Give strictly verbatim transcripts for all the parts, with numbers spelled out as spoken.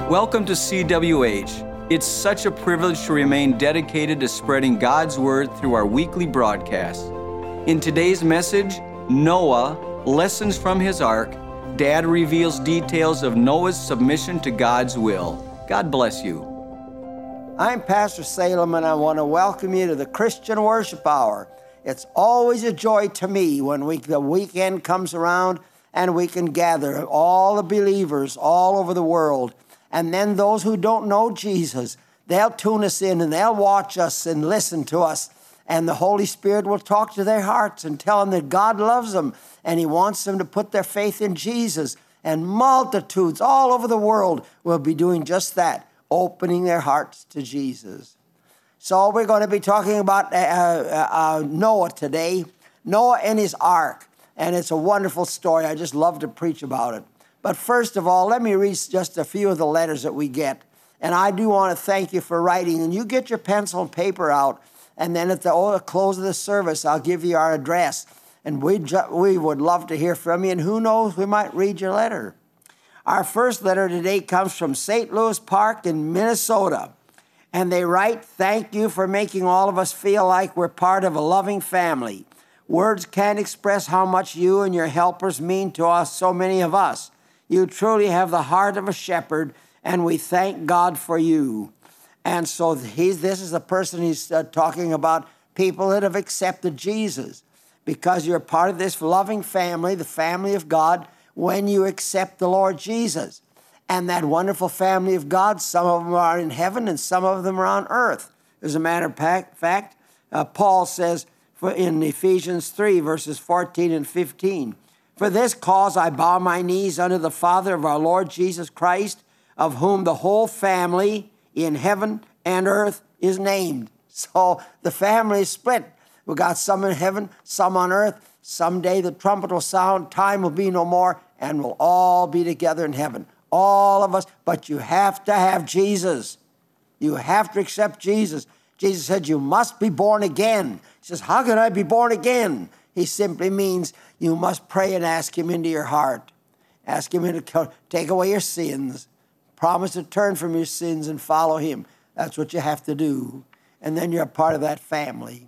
Welcome to C W H. It's such a privilege to remain dedicated to spreading God's Word through our weekly broadcasts. In today's message, Noah, lessons from his ark. Dad reveals details of Noah's submission to God's will. God bless you. I'm Pastor Salem, and I want to welcome you to the Christian Worship Hour. It's always a joy to me when we, the weekend comes around and we can gather all the believers all over the world. And then those who don't know Jesus, they'll tune us in and they'll watch us and listen to us. And the Holy Spirit will talk to their hearts and tell them that God loves them and He wants them to put their faith in Jesus. And multitudes all over the world will be doing just that, opening their hearts to Jesus. So we're going to be talking about uh, uh, uh, Noah today, Noah and his ark. And it's a wonderful story. I just love to preach about it. But first of all, let me read just a few of the letters that we get. And I do want to thank you for writing. And you get your pencil and paper out. And then at the close of the service, I'll give you our address. And we we would love to hear from you. And who knows, we might read your letter. Our first letter today comes from Saint Louis Park in Minnesota. And they write, "Thank you for making all of us feel like we're part of a loving family. Words can't express how much you and your helpers mean to us, so many of us. You truly have the heart of a shepherd, and we thank God for you." And so he's, this is the person he's uh, talking about, people that have accepted Jesus. Because you're part of this loving family, the family of God, when you accept the Lord Jesus. And that wonderful family of God, some of them are in heaven and some of them are on earth. As a matter of fact, uh, Paul says in Ephesians three, verses fourteen and fifteen, "For this cause I bow my knees unto the Father of our Lord Jesus Christ, of whom the whole family in heaven and earth is named." So the family is split. We've got some in heaven, some on earth. Someday the trumpet will sound, time will be no more, and we'll all be together in heaven. All of us. But you have to have Jesus. You have to accept Jesus. Jesus said, you must be born again. He says, how can I be born again? He simply means you must pray and ask Him into your heart. Ask Him to take away your sins. Promise to turn from your sins and follow Him. That's what you have to do. And then you're a part of that family.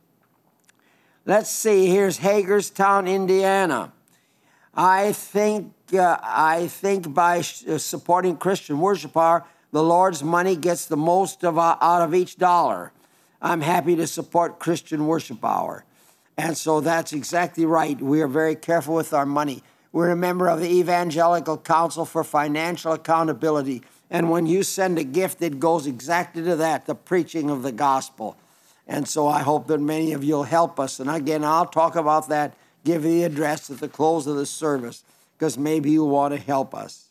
Let's see. Here's Hagerstown, Indiana. I think uh, I think by sh- supporting Christian Worship Hour, the Lord's money gets the most of uh, out of each dollar. I'm happy to support Christian Worship Hour. And so that's exactly right. We are very careful with our money. We're a member of the Evangelical Council for Financial Accountability. And when you send a gift, it goes exactly to that, the preaching of the gospel. And so I hope that many of you will help us. And again, I'll talk about that, give you the address at the close of the service, because maybe you want to help us.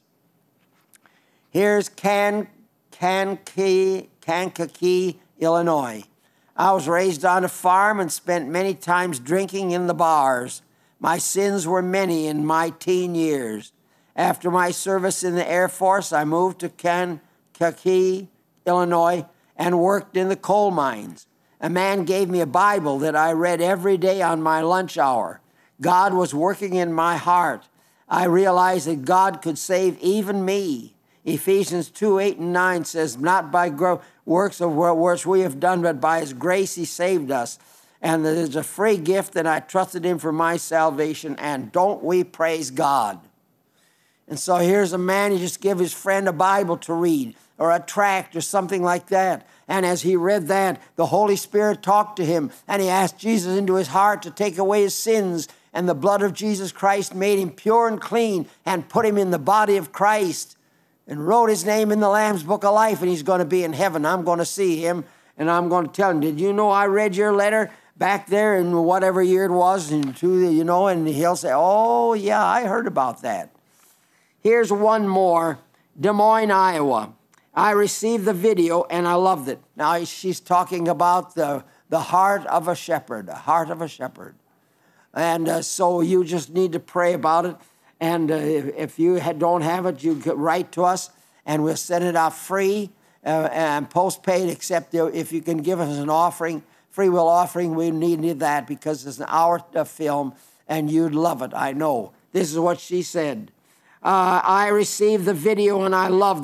Here's Can, Kankakee, Kankakee, Illinois. "I was raised on a farm and spent many times drinking in the bars. My sins were many in my teen years. After my service in the Air Force, I moved to Kankakee, Illinois, and worked in the coal mines. A man gave me a Bible that I read every day on my lunch hour. God was working in my heart. I realized that God could save even me. Ephesians two, eight, and nine says, not by gro- works of works we have done, but by His grace He saved us. And that it's a free gift, and I trusted Him for my salvation. And don't we praise God?" And so here's a man, he just gave his friend a Bible to read, or a tract, or something like that. And as he read that, the Holy Spirit talked to him, and he asked Jesus into his heart to take away his sins. And the blood of Jesus Christ made him pure and clean, and put him in the body of Christ, and wrote his name in the Lamb's Book of Life, and he's going to be in heaven. I'm going to see him, and I'm going to tell him, did you know I read your letter back there in whatever year it was, and to, you know, and he'll say, oh, yeah, I heard about that. Here's one more, Des Moines, Iowa. "I received the video, and I loved it." Now, she's talking about the, the heart of a shepherd, the heart of a shepherd. And uh, so you just need to pray about it. And uh, if, if you had, don't have it, you could write to us, and we'll send it out free uh, and postpaid, except if you can give us an offering, free will offering. We needed that because it's an hour of film, and you'd love it, I know. This is what she said. Uh, I received the video, and I loved it.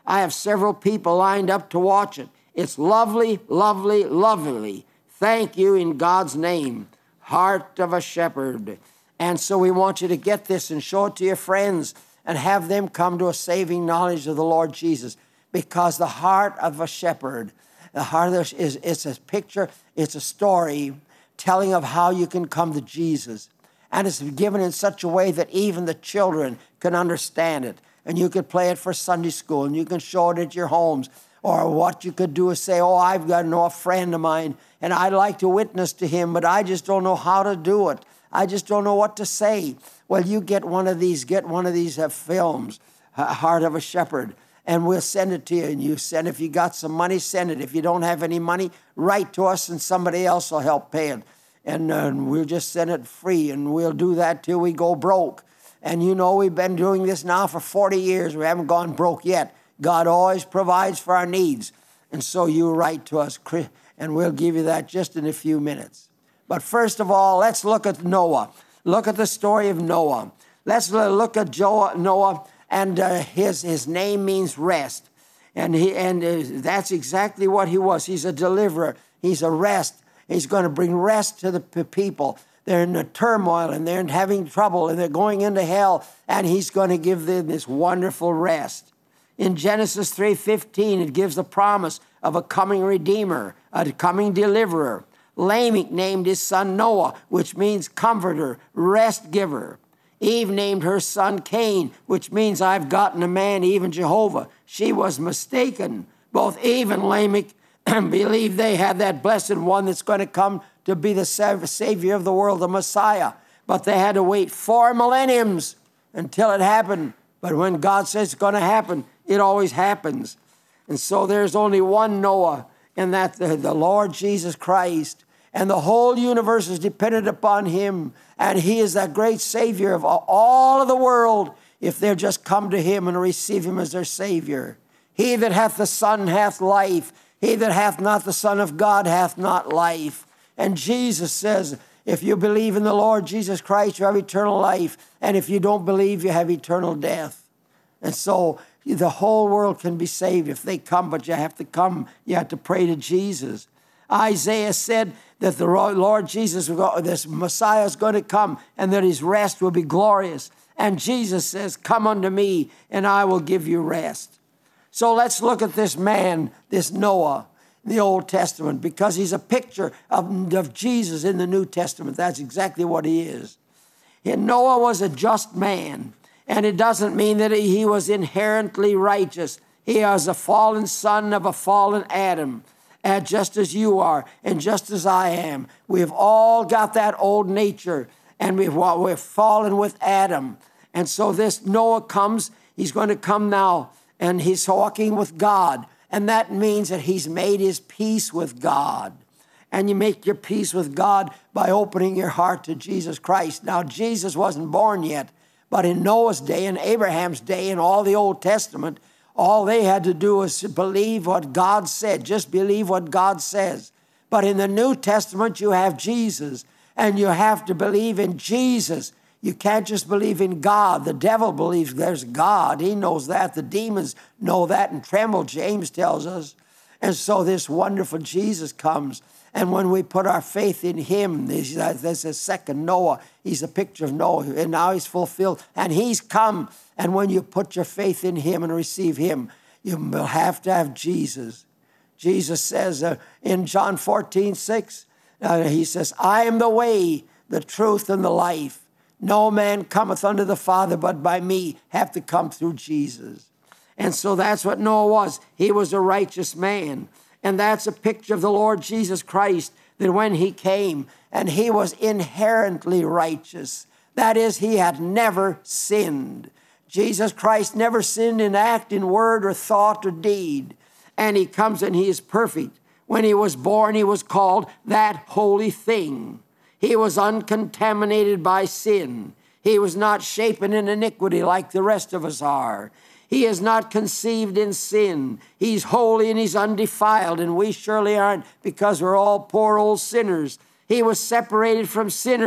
I have several people lined up to watch it. It's lovely, lovely, lovely. Thank you in God's name. Heart of a Shepherd. And so we want you to get this and show it to your friends and have them come to a saving knowledge of the Lord Jesus. Because the heart of a shepherd, the heart of the, is it's a picture, it's a story telling of how you can come to Jesus. And it's given in such a way that even the children can understand it. And you could play it for Sunday school, and you can show it at your homes. Or what you could do is say, oh, I've got to know a friend of mine, and I'd like to witness to him, but I just don't know how to do it. I just don't know what to say. Well, you get one of these, get one of these uh, films, Heart of a Shepherd, and we'll send it to you. And you send, if you got some money, send it. If you don't have any money, write to us, and somebody else will help pay it. And uh, we'll just send it free, and we'll do that till we go broke. And you know, we've been doing this now for forty years. We haven't gone broke yet. God always provides for our needs. And so you write to us, and we'll give you that just in a few minutes. But first of all, let's look at Noah. Look at the story of Noah. Let's look at Noah, and uh, his, his name means rest. And, he, and uh, that's exactly what he was. He's a deliverer. He's a rest. He's going to bring rest to the people. They're in the turmoil, and they're having trouble, and they're going into hell, and he's going to give them this wonderful rest. In Genesis three fifteen, it gives the promise of a coming Redeemer, a coming deliverer. Lamech named his son Noah, which means comforter, rest giver. Eve named her son Cain, which means I've gotten a man, even Jehovah. She was mistaken. Both Eve and Lamech believed they had that blessed one that's going to come to be the Savior of the world, the Messiah. But they had to wait four millenniums until it happened. But when God says it's going to happen, it always happens. And so there's only one Noah, and that's the, the Lord Jesus Christ. And the whole universe is dependent upon him. And he is that great Savior of all of the world if they'll just come to him and receive him as their Savior. He that hath the Son hath life. He that hath not the Son of God hath not life. And Jesus says, if you believe in the Lord Jesus Christ, you have eternal life. And if you don't believe, you have eternal death. And so the whole world can be saved if they come, but you have to come. You have to pray to Jesus. Isaiah said that the Lord Jesus, this Messiah is going to come, and that his rest will be glorious. And Jesus says, come unto me, and I will give you rest. So let's look at this man, this Noah, in the Old Testament, because he's a picture of, of Jesus in the New Testament. That's exactly what he is. And Noah was a just man, and it doesn't mean that he was inherently righteous. He was a fallen son of a fallen Adam, and just as you are, and just as I am. We've all got that old nature, and we've, well, we're fallen with Adam. And so this Noah comes, he's going to come now, and he's walking with God. And that means that he's made his peace with God. And you make your peace with God by opening your heart to Jesus Christ. Now, Jesus wasn't born yet, but in Noah's day, in Abraham's day, in all the Old Testament, all they had to do was believe what God said. Just believe what God says. But in the New Testament, you have Jesus, and you have to believe in Jesus. You can't just believe in God. The devil believes there's God. He knows that. The demons know that and tremble, James tells us. And so this wonderful Jesus comes. And when we put our faith in him, there's a second Noah. He's a picture of Noah. And now he's fulfilled. And he's come. And when you put your faith in him and receive him, you will have to have Jesus. Jesus says uh, in John fourteen six, uh, he says, I am the way, the truth, and the life. No man cometh unto the Father but by me. Have to come through Jesus. And so that's what Noah was. He was a righteous man. And that's a picture of the Lord Jesus Christ, that when he came, and he was inherently righteous. That is, he had never sinned. Jesus Christ never sinned in act, in word, or thought, or deed. And he comes and he is perfect. When he was born, he was called that holy thing. He was uncontaminated by sin. He was not shapen in iniquity like the rest of us are. He is not conceived in sin. He's holy and he's undefiled, and we surely aren't, because we're all poor old sinners. He was separated from sinners,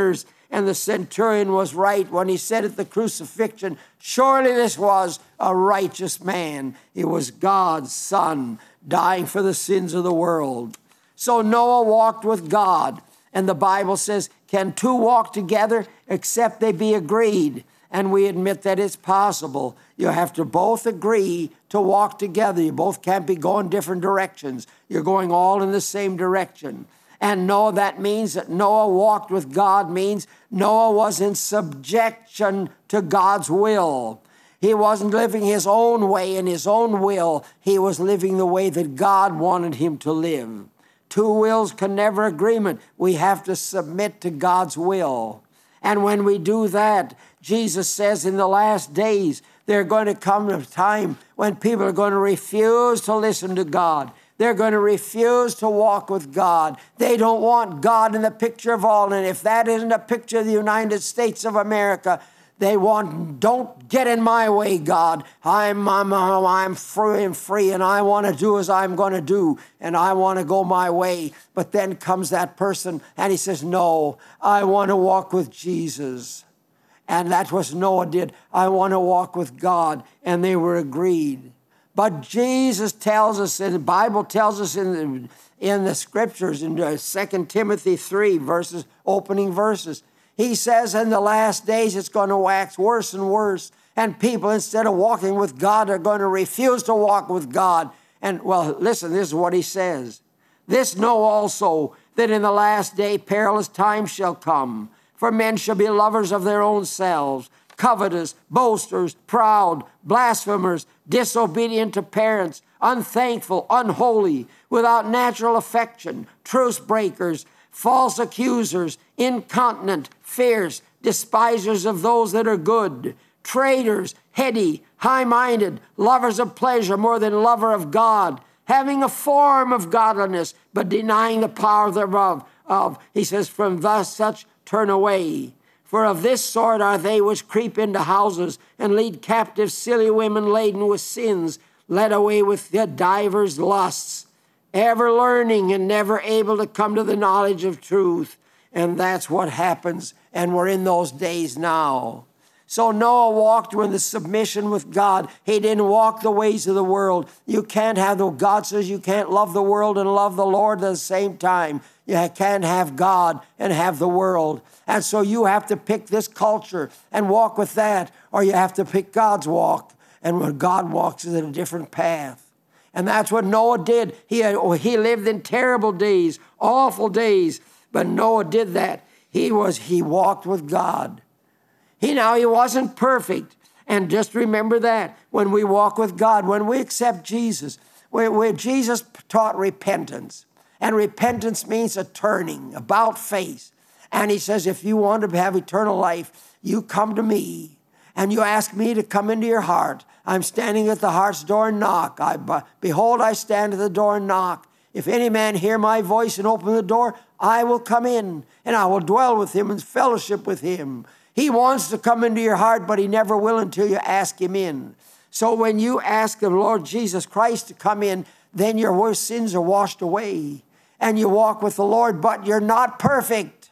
And the centurion was right when he said at the crucifixion, surely this was a righteous man. It was God's Son dying for the sins of the world. So Noah walked with God. And the Bible says, can two walk together except they be agreed? And we admit that it's possible. You have to both agree to walk together. You both can't be going different directions. You're going all in the same direction. And Noah, that means that Noah walked with God, means Noah was in subjection to God's will. He wasn't living his own way and his own will. He was living the way that God wanted him to live. Two wills can never agreement. We have to submit to God's will. And when we do that, Jesus says in the last days, there's going to come a time when people are going to refuse to listen to God. They're going to refuse to walk with God. They don't want God in the picture of all. And if that isn't a picture of the United States of America, they want, don't get in my way, God. I'm, I'm, I'm free and free, and I want to do as I'm going to do, and I want to go my way. But then comes that person, and he says, no, I want to walk with Jesus. And that's what Noah did. I want to walk with God, and they were agreed. But Jesus tells us, and the Bible tells us in the, in the scriptures, in Second Timothy three, verses, opening verses, he says in the last days it's going to wax worse and worse. And people, instead of walking with God, are going to refuse to walk with God. And, well, listen, this is what he says. This know also, that in the last day perilous times shall come. For men shall be lovers of their own selves, covetous, boasters, proud, blasphemers, disobedient to parents, unthankful, unholy, without natural affection, truce breakers, false accusers, incontinent, fierce, despisers of those that are good, traitors, heady, high-minded, lovers of pleasure more than lover of God, having a form of godliness, but denying the power thereof. Of, he says, from thus such turn away. For of this sort are they which creep into houses and lead captive silly women laden with sins, led away with the divers lusts, ever learning and never able to come to the knowledge of truth. And that's what happens, and we're in those days now. So Noah walked in the submission with God. He didn't walk the ways of the world. You can't have the, God says you can't love the world and love the Lord at the same time. You can't have God and have the world. And so you have to pick this culture and walk with that, or you have to pick God's walk. And when God walks is a different path. And that's what Noah did. He, had, he lived in terrible days, awful days. But Noah did that. He was, he walked with God. He now, he wasn't perfect. And just remember that when we walk with God, when we accept Jesus, where, where Jesus taught repentance. And repentance means a turning, about face. And he says, if you want to have eternal life, you come to me and you ask me to come into your heart. I'm standing at the heart's door and knock. I, behold, I stand at the door and knock. If any man hear my voice and open the door, I will come in and I will dwell with him and fellowship with him. He wants to come into your heart, but he never will until you ask him in. So when you ask the Lord Jesus Christ to come in, then your worst sins are washed away. And you walk with the Lord, but you're not perfect.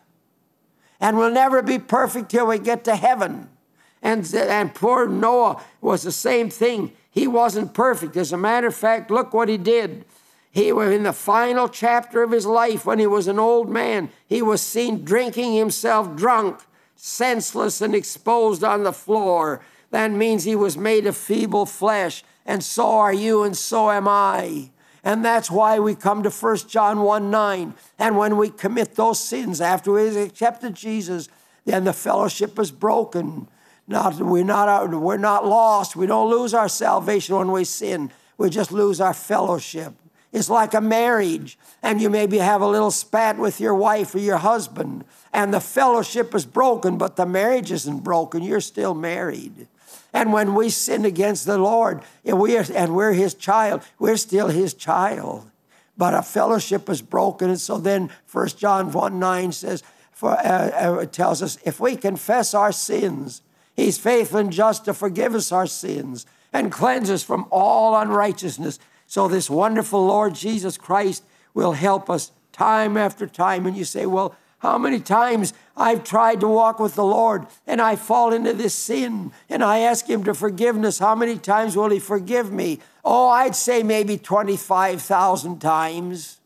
And we'll never be perfect till we get to heaven. And, and poor Noah was the same thing. He wasn't perfect. As a matter of fact, look what he did. He was in the final chapter of his life when he was an old man. He was seen drinking himself drunk, senseless and exposed on the floor. That means he was made of feeble flesh. And so are you, and so am I. And that's why we come to First John one nine. And when we commit those sins after we accepted Jesus, then the fellowship is broken. Not, we're, not, we're not lost. We don't lose our salvation when we sin. We just lose our fellowship. It's like a marriage. And you maybe have a little spat with your wife or your husband. And the fellowship is broken, but the marriage isn't broken. You're still married. And when we sin against the Lord, and, we are, and we're his child, we're still his child. But our fellowship is broken. And so then First John one nine says, for, uh, uh, tells us, if we confess our sins, he's faithful and just to forgive us our sins and cleanse us from all unrighteousness. So this wonderful Lord Jesus Christ will help us time after time. And you say, well, How many times I've tried to walk with the Lord and I fall into this sin and I ask him to forgiveness. How many times will he forgive me? Oh, I'd say maybe twenty-five thousand times.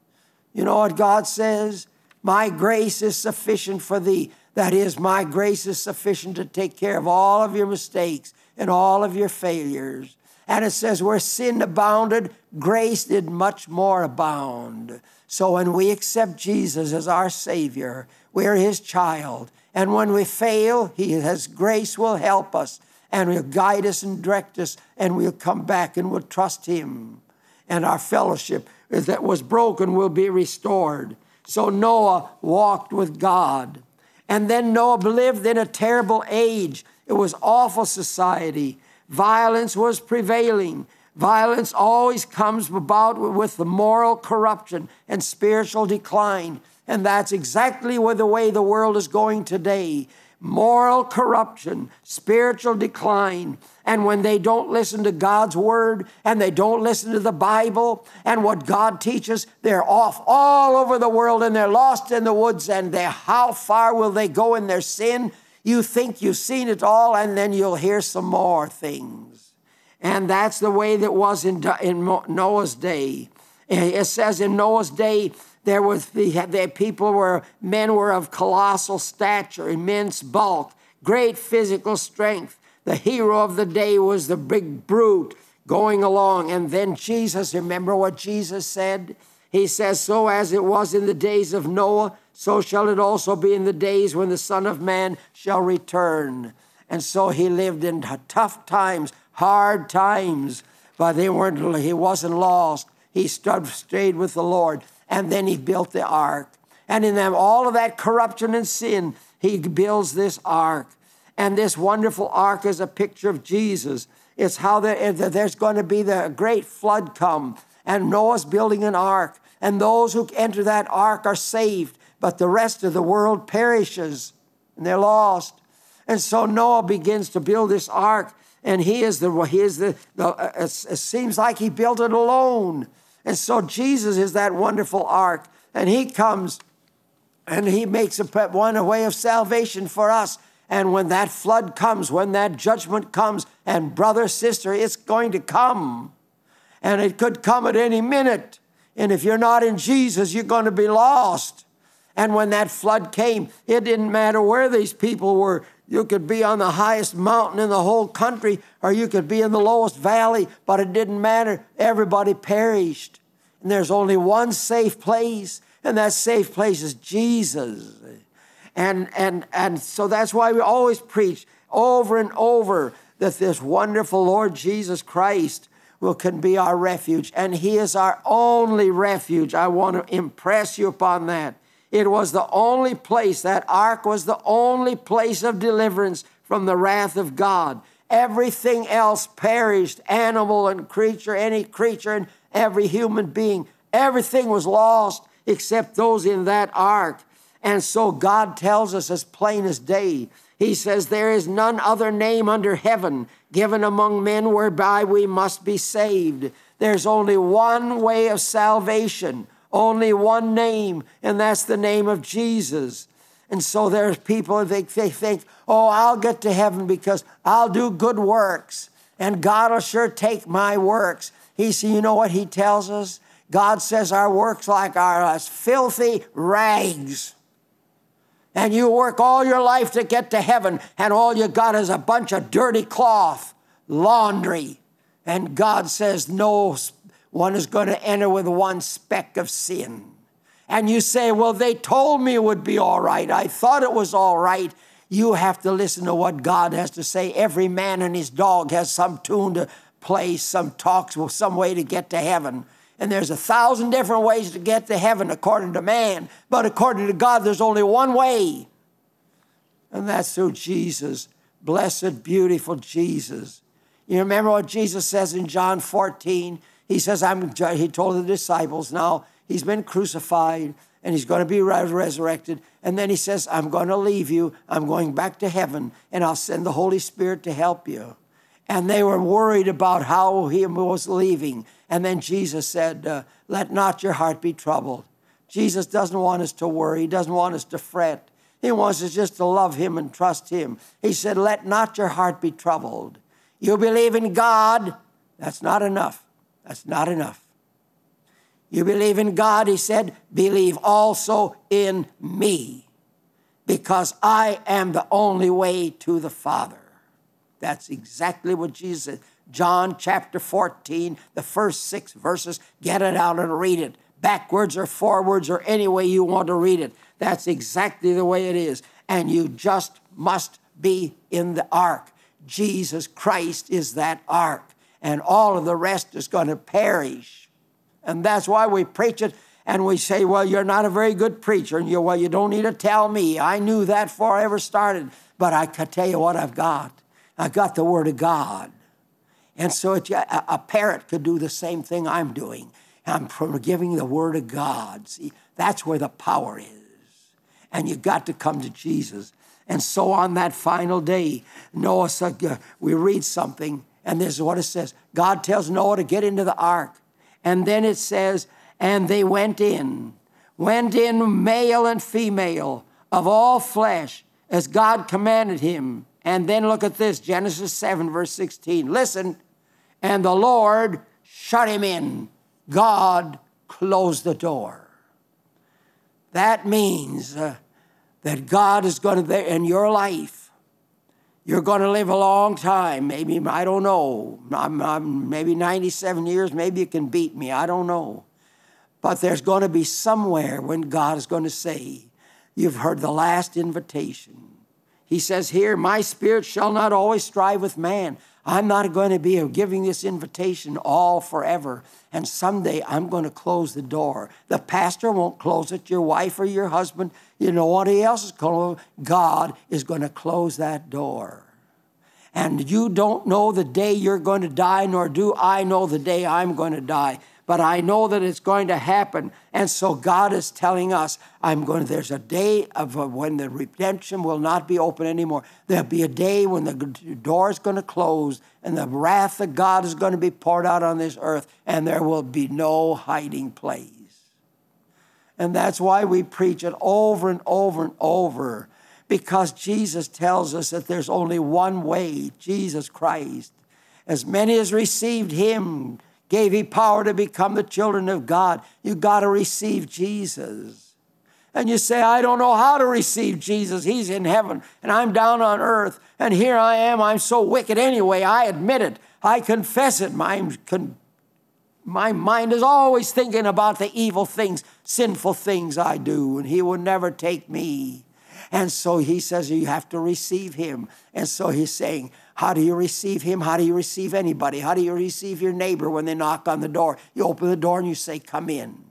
You know what God says? My grace is sufficient for thee. That is, my grace is sufficient to take care of all of your mistakes and all of your failures. And it says, where sin abounded, grace did much more abound. So when we accept Jesus as our Savior, we're his child. And when we fail, he has grace will help us and will guide us and direct us, and we'll come back and we'll trust him. And our fellowship that was broken will be restored. So Noah walked with God. And then Noah lived in a terrible age. It was awful society. Violence was prevailing. Violence always comes about with the moral corruption and spiritual decline. And that's exactly where the way the world is going today. Moral corruption, spiritual decline. And when they don't listen to God's word and they don't listen to the Bible and what God teaches, they're off all over the world and they're lost in the woods. And they're, how far will they go in their sin? You think you've seen it all, and then you'll hear some more things. And that's the way that was in, in Noah's day. It says in Noah's day, there was the, the people were, men were of colossal stature, immense bulk, great physical strength. The hero of the day was the big brute going along. And then Jesus, remember what Jesus said? He says, so as it was in the days of Noah, so shall it also be in the days when the Son of Man shall return. And so he lived in tough times, hard times, but they weren't, he wasn't lost. He stood, stayed with the Lord. And then he built the ark. And in them, all of that corruption and sin, he builds this ark. And this wonderful ark is a picture of Jesus. It's how the, there's going to be the great flood come. And Noah's building an ark. And those who enter that ark are saved. But the rest of the world perishes. And they're lost. And so Noah begins to build this ark. And he is the, he is the, the uh, it seems like he built it alone. And so Jesus is that wonderful ark. And he comes and he makes a one a way of salvation for us. And when that flood comes, when that judgment comes, and brother, sister, it's going to come. And it could come at any minute. And if you're not in Jesus, you're going to be lost. And when that flood came, it didn't matter where these people were. You could be on the highest mountain in the whole country, or you could be in the lowest valley, but it didn't matter. Everybody perished. And there's only one safe place, and that safe place is Jesus. And, and, and so that's why we always preach over and over that this wonderful Lord Jesus Christ will can be our refuge. And he is our only refuge. I want to impress you upon that. It was the only place, that ark was the only place of deliverance from the wrath of God. Everything else perished, animal and creature, any creature and every human being. Everything was lost except those in that ark. And so God tells us as plain as day. He says, there is none other name under heaven given among men whereby we must be saved. There's only one way of salvation, only one name, and that's the name of Jesus. And so there's people, they, they think, oh, I'll get to heaven because I'll do good works, and God will sure take my works. He said, you know what he tells us? God says our works like are as filthy rags. And you work all your life to get to heaven, and all you got is a bunch of dirty cloth, laundry. And God says no one is going to enter with one speck of sin. And you say, well, they told me it would be all right. I thought it was all right. You have to listen to what God has to say. Every man and his dog has some tune to play, some talks, some way to get to heaven. And there's a thousand different ways to get to heaven according to man. But according to God, there's only one way. And that's through Jesus. Blessed, beautiful Jesus. You remember what Jesus says in John fourteen? He says, I'm, he told the disciples, now he's been crucified and he's going to be resurrected. And then he says, I'm going to leave you. I'm going back to heaven, and I'll send the Holy Spirit to help you. And they were worried about how he was leaving. And then Jesus said, uh, let not your heart be troubled. Jesus doesn't want us to worry. He doesn't want us to fret. He wants us just to love him and trust him. He said, let not your heart be troubled. You believe in God. That's not enough. That's not enough. You believe in God, he said, believe also in me, because I am the only way to the Father. That's exactly what Jesus said. John chapter fourteen, the first six verses, get it out and read it. Backwards or forwards or any way you want to read it. That's exactly the way it is. And you just must be in the ark. Jesus Christ is that ark. And all of the rest is going to perish. And that's why we preach it. And we say, well, you're not a very good preacher. And you, well, you don't need to tell me. I knew that before I ever started. But I can tell you what I've got. I've got the Word of God. And so it, a, a parrot could do the same thing I'm doing. I'm giving the Word of God. See, that's where the power is. And you've got to come to Jesus. And so on that final day, Noah said, uh, we read something, and this is what it says. God tells Noah to get into the ark. And then it says, and they went in, went in male and female of all flesh, as God commanded him. And then look at this, Genesis seven, verse sixteen. Listen, and the Lord shut him in. God closed the door. That means uh, that God is going to, in your life, you're going to live a long time. Maybe, I don't know, I'm, I'm maybe ninety-seven years, maybe you can beat me, I don't know. But there's going to be somewhere when God is going to say, you've heard the last invitation. He says here, my spirit shall not always strive with man. I'm not going to be giving this invitation all forever. And someday I'm going to close the door. The pastor won't close it. Your wife or your husband, you know what else is going to, God is going to close that door. And you don't know the day you're going to die, nor do I know the day I'm going to die. But I know that it's going to happen. And so God is telling us, I'm going to, there's a day of uh, when the redemption will not be open anymore. There'll be a day when the door is going to close and the wrath of God is going to be poured out on this earth, and there will be no hiding place. And that's why we preach it over and over and over, because Jesus tells us that there's only one way, Jesus Christ. As many as received him, gave he power to become the children of God. You got to receive Jesus. And you say, I don't know how to receive Jesus. He's in heaven and I'm down on earth. And here I am. I'm so wicked anyway. I admit it. I confess it. My, con- my mind is always thinking about the evil things, sinful things I do. And he will never take me. And so he says you have to receive him. And so he's saying, how do you receive him? How do you receive anybody? How do you receive your neighbor when they knock on the door? You open the door and you say, come in.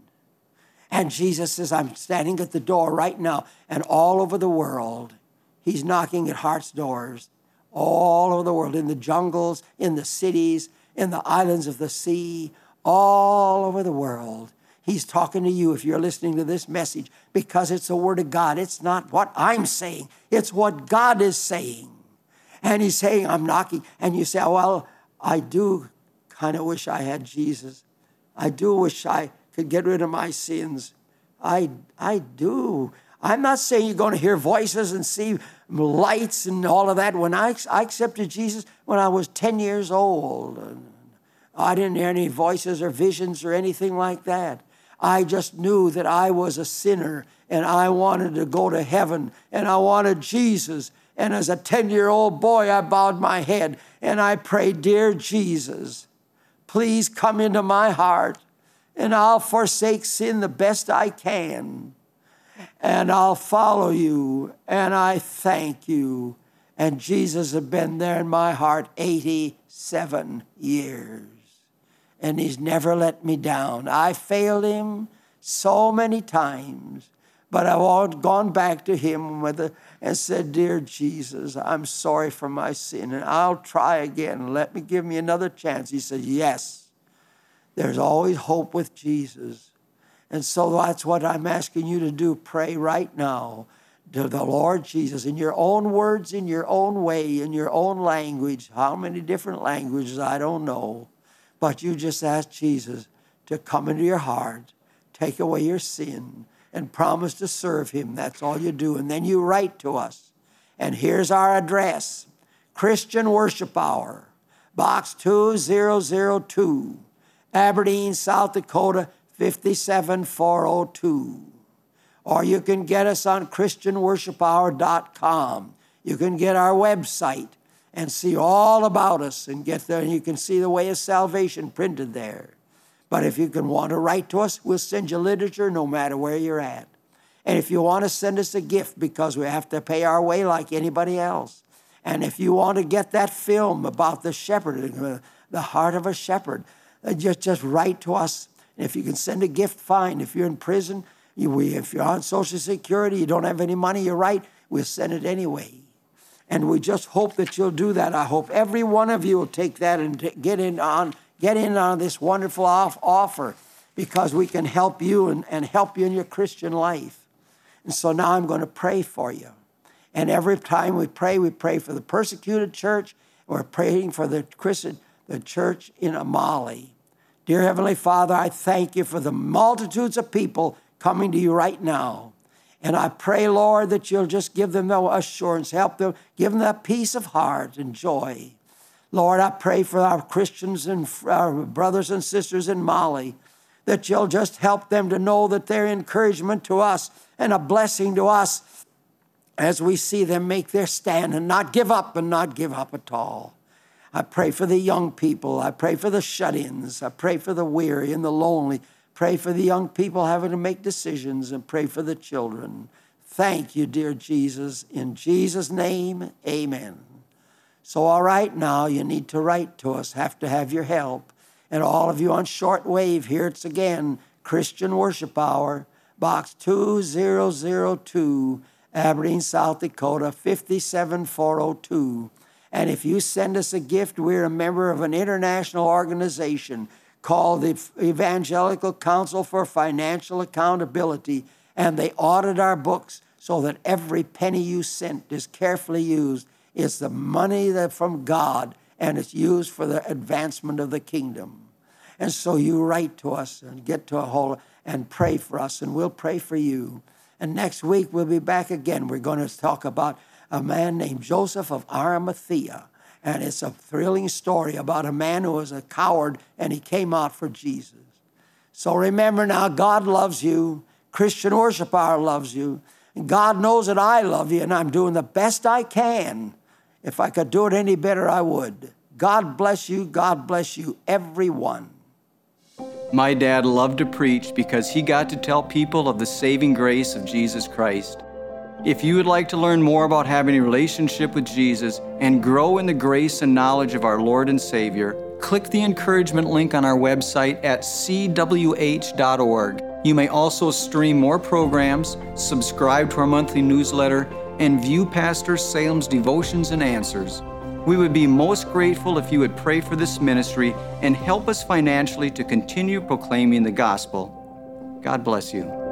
And Jesus says, I'm standing at the door right now. And all over the world, he's knocking at hearts' doors. All over the world, in the jungles, in the cities, in the islands of the sea, all over the world. He's talking to you if you're listening to this message, because it's the Word of God. It's not what I'm saying. It's what God is saying. And he's saying, I'm knocking. And you say, well, I do kind of wish I had Jesus. I do wish I could get rid of my sins. I, I do. I'm not saying you're going to hear voices and see lights and all of that. When I, I accepted Jesus when I was ten years old, I didn't hear any voices or visions or anything like that. I just knew that I was a sinner and I wanted to go to heaven and I wanted Jesus. And as a ten-year-old boy, I bowed my head and I prayed, dear Jesus, please come into my heart and I'll forsake sin the best I can. And I'll follow you and I thank you. And Jesus has been there in my heart eighty-seven years. And he's never let me down. I failed him so many times, but I've gone back to him with a, and said, dear Jesus, I'm sorry for my sin, and I'll try again. Let me give me another chance. He said, yes, there's always hope with Jesus. And so that's what I'm asking you to do. Pray right now to the Lord Jesus in your own words, in your own way, in your own language. How many different languages, I don't know. But you just ask Jesus to come into your heart, take away your sin, and promise to serve him. That's all you do. And then you write to us. And here's our address: Christian Worship Hour, Box two thousand two, Aberdeen, South Dakota, five seven four oh two. Or you can get us on Christian Worship Hour dot com. You can get our website and see all about us and get there, and you can see the way of salvation printed there. But if you can want to write to us, we'll send you literature no matter where you're at. And if you want to send us a gift, because we have to pay our way like anybody else. And if you want to get that film about the shepherd, the heart of a shepherd, just, just write to us. And if you can send a gift, fine. If you're in prison, you, we, if you're on Social Security, you don't have any money, you write, we'll send it anyway. And we just hope that you'll do that. I hope every one of you will take that and t- get in on get in on this wonderful off- offer, because we can help you and, and help you in your Christian life. And so now I'm going to pray for you. And every time we pray, we pray for the persecuted church. We're praying for the Christian, the church in Amali. Dear Heavenly Father, I thank you for the multitudes of people coming to you right now. And I pray, Lord, that you'll just give them the assurance, help them, give them that peace of heart and joy. Lord, I pray for our Christians and our brothers and sisters in Mali, that you'll just help them to know that they're encouragement to us and a blessing to us as we see them make their stand and not give up and not give up at all. I pray for the young people. I pray for the shut-ins. I pray for the weary and the lonely. Pray for the young people having to make decisions, and pray for the children. Thank you, dear Jesus. In Jesus' name, amen. So, all right, now you need to write to us, have to have your help. And all of you on shortwave, here it's again, Christian Worship Hour, Box two thousand two, Aberdeen, South Dakota, five seven four oh two. And if you send us a gift, we're a member of an international organization called the Evangelical Council for Financial Accountability, and they audit our books so that every penny you sent is carefully used. It's the money that from God, and it's used for the advancement of the kingdom. And so you write to us and get to a hold and pray for us, and we'll pray for you. And next week we'll be back again. We're going to talk about a man named Joseph of Arimathea. And it's a thrilling story about a man who was a coward, and he came out for Jesus. So remember now, God loves you. Christian Worship Hour loves you. And God knows that I love you, and I'm doing the best I can. If I could do it any better, I would. God bless you. God bless you, everyone. My dad loved to preach because he got to tell people of the saving grace of Jesus Christ. If you would like to learn more about having a relationship with Jesus and grow in the grace and knowledge of our Lord and Savior, click the encouragement link on our website at c w h dot org. You may also stream more programs, subscribe to our monthly newsletter, and view Pastor Salem's devotions and answers. We would be most grateful if you would pray for this ministry and help us financially to continue proclaiming the gospel. God bless you.